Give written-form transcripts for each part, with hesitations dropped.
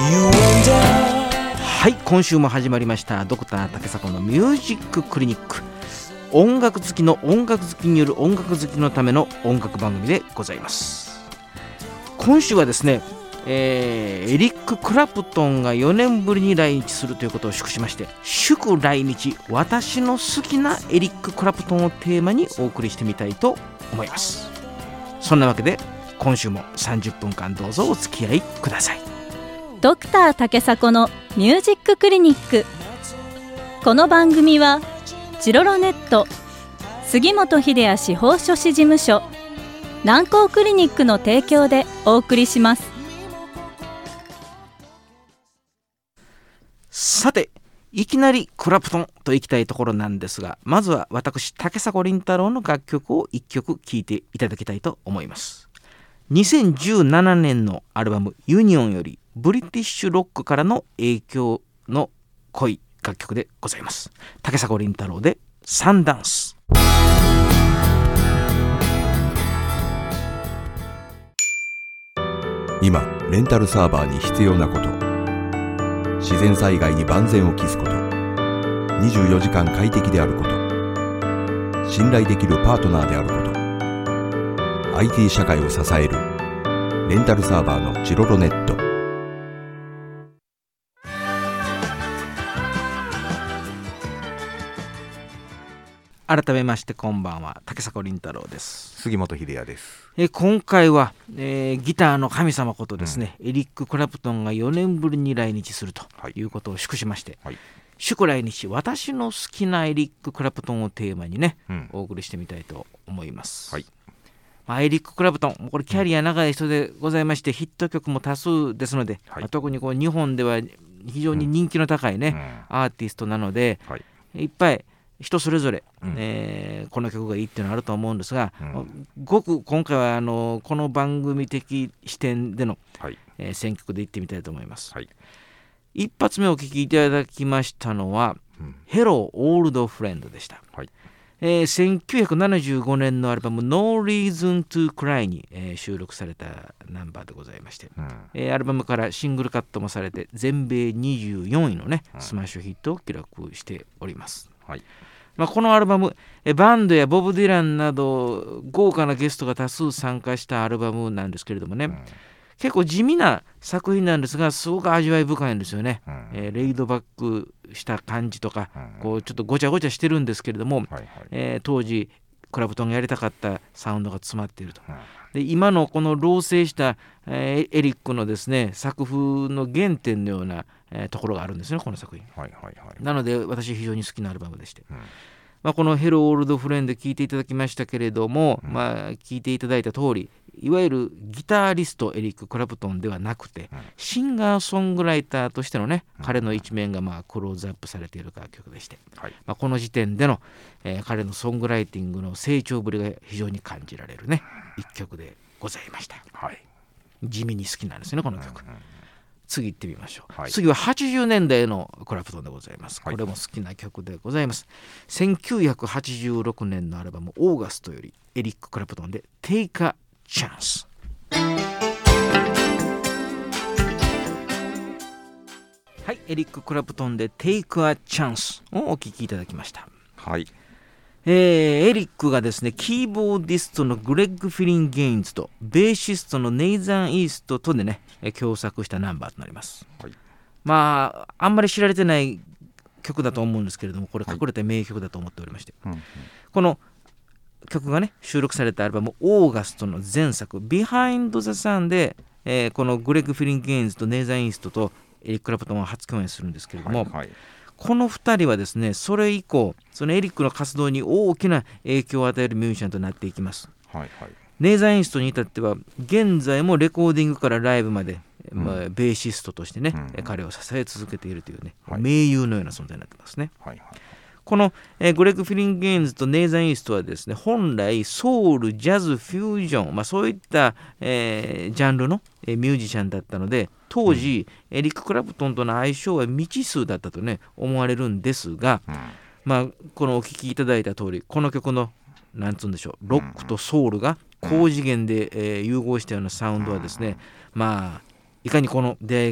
はい、今週も始まりましたドクター竹迫のミュージッククリニック。音楽好きの音楽好きによる音楽好きのための音楽番組でございます。今週はですね、エリック・クラプトンが4年ぶりに来日するということを祝しまして、祝来日、私の好きなエリック・クラプトンをテーマにお送りしてみたいと思います。そんなわけで今週も30分間どうぞお付き合いください。 ドクター竹迫のミュージッククリニック。この番組はチロロネット、杉本秀哉司法書士事務所、南光クリニックの提供でお送りします。 さて、いきなりクラプトンといきたいところなんですが、まずは私竹迫倫太郎の楽曲を1曲聴いていただきたいと思います。2017年のアルバムユニオンよりブリティッシュロックからの影響の濃い楽曲でございます。竹迫倫太郎でサンダンス。 今レンタルサーバーに必要なこと、自然災害に万全を期すこと、24時間快適であること、信頼できるパートナーであること、 IT 社会を支えるレンタルサーバーのチロロネット。 改めましてこんばんは、竹迫倫太郎です。 杉本秀哉です。 今回は、ギターの神様ことですね、エリック・クラプトンが4年ぶりに来日するということを祝しまして、祝来日、私の好きなエリック・クラプトンをテーマにね、お送りしてみたいと思います。エリック・クラプトン、これキャリア長い人でございまして、ヒット曲も多数ですので、特に日本では非常に人気の高いね、アーティストなので、いっぱい人それぞれ、この曲がいいっていうのはあると思うんですが、ごく今回はこの番組的視点での、選曲でいってみたいと思います。一発目お聴きいただきましたのは、Hello Old Friend でした。1975年のアルバム No Reason to Cry に、収録されたナンバーでございまして、アルバムからシングルカットもされて全米24位のね、スマッシュヒットを記録しております。このアルバム、バンドやボブ・ディランなど豪華なゲストが多数参加したアルバムなんですけれどもね、結構地味な作品なんですが、すごく味わい深いんですよね。レイドバックした感じとか、ちょっとごちゃごちゃしてるんですけれども、当時クラプトンがやりたかったサウンドが詰まっていると。で、今のこの老成した、エリックのですね、作風の原点のような、ところがあるんですね、この作品。なので私非常に好きなアルバムでして、このヘローオールドフレンド聴いていただきましたけれども、聴いていただいた通り、いわゆるギタリストエリック・クラプトンではなくて、シンガーソングライターとしてのね、彼の一面がクローズアップされている楽曲でして、この時点での、彼のソングライティングの成長ぶりが非常に感じられるね、一曲でございました。地味に好きなんですね、この曲。次行ってみましょう。次は80年代のクラプトンでございます。これも好きな曲でございます。1986年のアルバムオーガストよりエリック・クラプトンで Take a Chance。 はい、エリック・クラプトンで Take a Chance をお聴きいただきました。エリックがですね、キーボーディストのグレッグ・フィリン・ゲインズとベーシストのネイザン・イーストとでね、共作したナンバーとなります。あんまり知られてない曲だと思うんですけれども、これ隠れた名曲だと思っておりまして、この曲がね、収録されたアルバムオーガストの前作ビハインド・ザ・サンで、このグレッグ・フィリン・ゲインズとネイザン・イーストとエリック・クラプトンは初共演するんですけれども、この2人はですね、それ以降そのエリックの活動に大きな影響を与えるミュージシャンとなっていきます。ネイザン・イーストに至っては現在もレコーディングからライブまで、ベーシストとしてね、彼を支え続けているというね、盟友のような存在になってますね。この、グレッグ・フィリン・ゲインズとネイザン・イーストはですね、本来ソウル、ジャズ、フュージョン、そういった、ジャンルの、ミュージシャンだったので、当時、エリック・クラプトンとの相性は未知数だったとね思われるんですが、このお聴きいただいた通り、この曲のなんつうんでしょう、ロックとソウルが高次元で、融合したようなサウンドはですね、いかにこの出会いが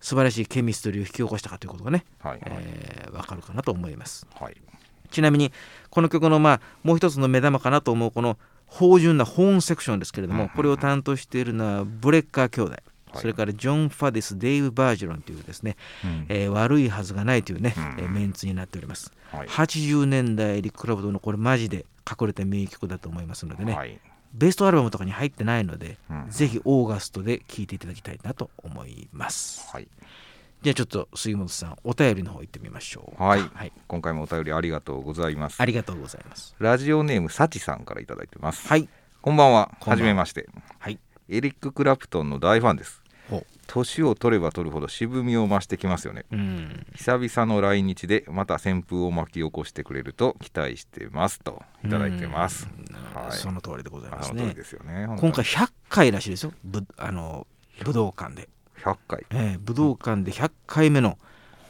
素晴らしいケミストリーを引き起こしたかということがね、 はい分かるかなと思います。 はい、 ちなみにこの曲のもう一つの目玉かなと思うこの芳醇なホーンセクションですけれども、これを担当しているのはブレッカー兄弟、それからジョン・ファディス、デイブ・バージロンというですね、悪いはずがないというね、メンツになっております。80年代エリック・クラプトンのこれマジで隠れた名曲だと思いますのでね、ベストアルバムとかに入ってないので、ぜひオーガストで聴いていただきたいなと思います。じゃあちょっと杉本さん、お便りの方行ってみましょう。 はい、今回もお便りありがとうございます。 ありがとうございます。 ラジオネームサチさんからいただいてます。 はい、 こんばんは。はじめまして。 はい、 エリック・クラプトンの大ファンです。年を取れば取るほど渋みを増してきますよね。久々の来日でまた旋風を巻き起こしてくれると期待してますといただいてます。 その通りでございますね。 その通りですよね。 今回100回らしいですよ。武道館で 100回、 武道館で100回目の、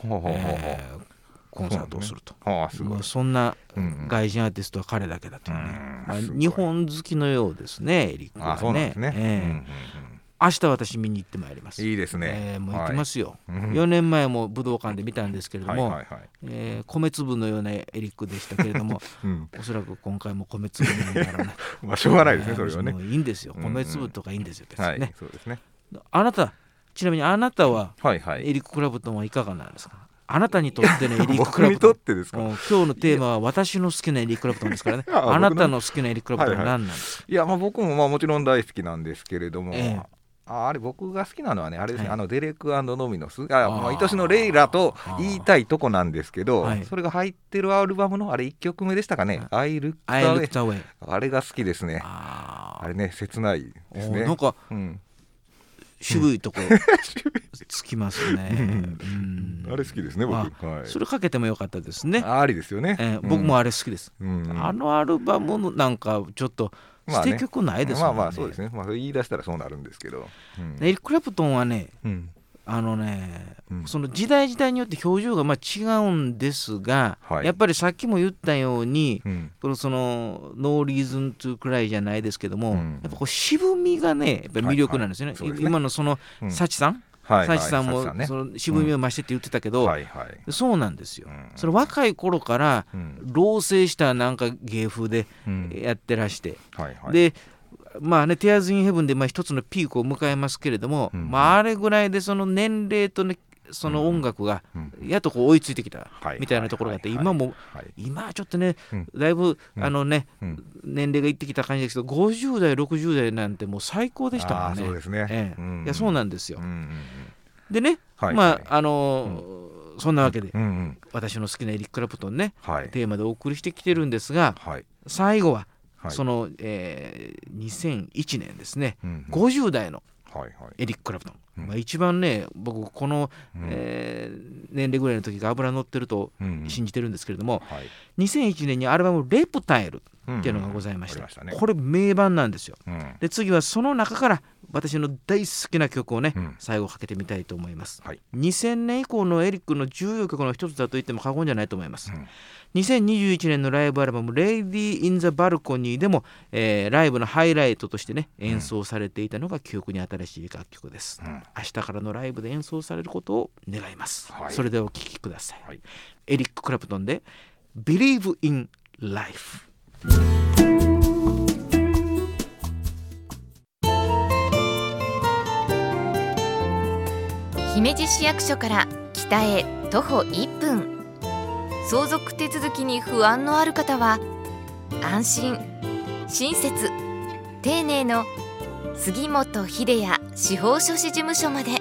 コンサートをすると。そんな外人アーティストは彼だけだというね、日本好きのようですね、エリックはね。 そうなんですね。 明日私見に行ってまいります。 いいですね。 もう行きますよ。4年前も武道館で見たんですけれども、米粒のようなエリックでしたけれども、おそらく今回も米粒にならない。 しょうがないですね、それはね。 もういいんですよ、米粒とかいいんですよ、別にね。 そうですね。 ちなみにあなたはエリック・クラプトンはいかがなんですか？あなたにとってのエリック・クラプトン。 僕にとってですか？ 今日のテーマは私の好きなエリック・クラプトンですからね。あなたの好きなエリック・クラプトンは何なんですか？ いや、僕ももちろん大好きなんですけれども、あれ僕が好きなのはね、あれですね、デレク&ノミノス、愛しのレイラと言いたいとこなんですけど、それが入ってるアルバムのあれ1曲目でしたかね、I Looked Away、あれが好きですね。あれね、切ないですね。 なんか、渋いとこつきますね。 あれ好きですね、僕。 それかけてもよかったですね。 ありですよね。 僕もあれ好きです。あのアルバムのなんかちょっと捨て曲ないですもんね。 そうですね。言い出したらそうなるんですけど、 エリック・クラプトンはね、その時代時代によって表情が違うんですが、やっぱりさっきも言ったように、そのノーリーズントゥクライじゃないですけども、やっぱこう渋みがね、やっぱり魅力なんですよね。今のそのサチさんもその渋みを増してって言ってたけど、そうなんですよ。それ若い頃から老成したなんか芸風でやってらして、でティアーズ・イン・ヘブンで一つのピークを迎えますけれども、あれぐらいでその年齢とね、その音楽がやっと追いついてきたみたいなところがあって、今はちょっとね、だいぶ年齢がいってきた感じですけど、50代60代なんてもう最高でしたもんね。 そうですね。 いや、そうなんですよ。でね、そんなわけで私の好きなエリック・クラプトンね、テーマでお送りしてきてるんですが、最後はその2001年ですね、50代のエリック・クラプトン、一番ね、僕この年齢ぐらいの時が脂乗ってると信じてるんですけれども、2001年にアルバム「レプタイル」っていうのがございまして、これ名盤なんですよ。で次はその中から私の大好きな曲をね、最後かけてみたいと思います。2000年以降のエリックの重要曲の一つだと言っても過言じゃないと思います。2021年のライブアルバム「レイディー・イン・ザ・バルコニー」でも、ライブのハイライトとしてね演奏されていたのが記憶に新しい楽曲です。明日からのライブで演奏されることを願います。それではお聴きください。エリック・クラプトンで「Believe in Life」。 姫路市役所から北へ徒歩1分、相続手続きに不安のある方は安心親切丁寧の杉本秀哉司法書士事務所まで。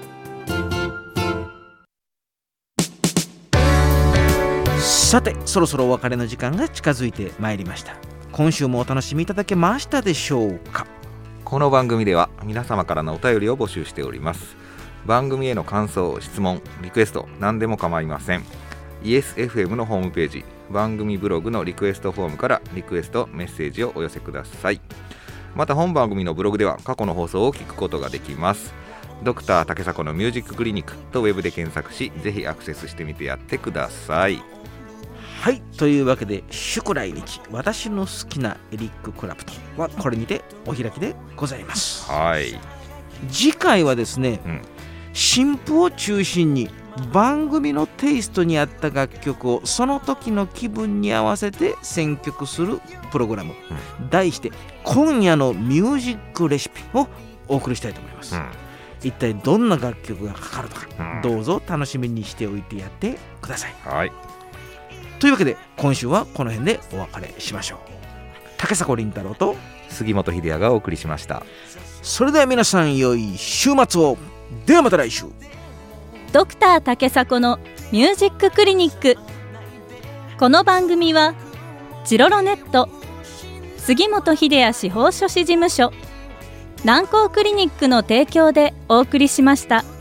さて、そろそろお別れの時間が近づいてまいりました。今週もお楽しみいただけましたでしょうか。 この番組では皆様からのお便りを募集しております。番組への感想、質問、リクエスト、何でも構いません。ESFM のホームページ、番組ブログのリクエストフォームからリクエスト、メッセージをお寄せください。また本番組のブログでは過去の放送を聞くことができます。ドクター竹迫のミュージッククリニックとウェブで検索し、ぜひアクセスしてみてやってください。 はい、というわけで祝来日、私の好きなエリック・クラプトンはこれにてお開きでございます。 はい。 次回はですね、 新譜を中心に番組のテイストに合った楽曲をその時の気分に合わせて選曲するプログラム、題して今夜のミュージックレシピをお送りしたいと思います。一体どんな楽曲がかかるのか、どうぞ楽しみにしておいてやってください。 はい。 というわけで今週はこの辺でお別れしましょう。竹迫倫太郎と杉本秀哉がお送りしました。 それでは皆さん良い週末を。ではまた来週。 ドクター竹迫のミュージッククリニック。この番組はチロロネット、杉本秀哉司法書士事務所、南光クリニックの提供でお送りしました。